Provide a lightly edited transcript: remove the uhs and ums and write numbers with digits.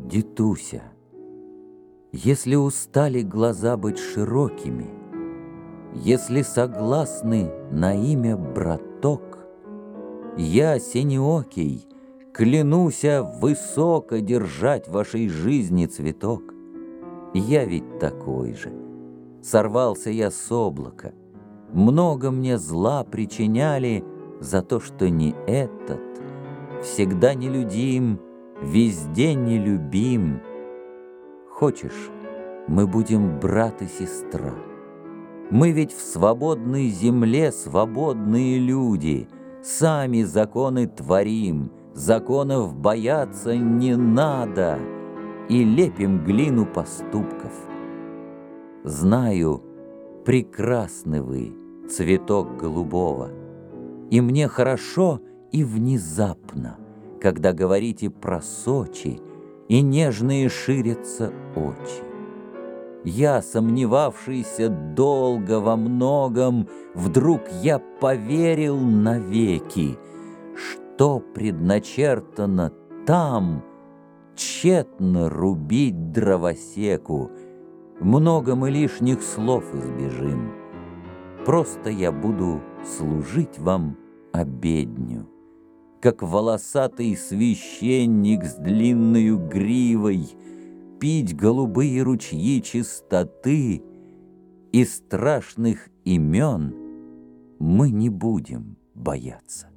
Дитуся, если устали глаза быть широкими, если согласны на имя браток, я, синеокий, клянуся высоко держать в вашей жизни цветок. Я ведь такой же. Сорвался я с облака. Много мне зла причиняли за то, что не этот, всегда нелюдим, везде нелюбим. Хочешь, мы будем брат и сестра. Мы ведь в свободной земле свободные люди, сами законы творим, законов бояться не надо, и лепим глину поступков. Знаю, прекрасны вы, цветок голубого, и мне хорошо и внезапно, когда говорите про Сочи, и нежные ширятся очи. Я, сомневавшийся долго во многом, вдруг я поверил навеки, что предначертано там, тщетно рубить дровосеку. Много мы лишних слов избежим. Просто я буду служить вам обедню, как волосатый священник с длинною гривой, пить голубые ручьи чистоты, и страшных имен мы не будем бояться.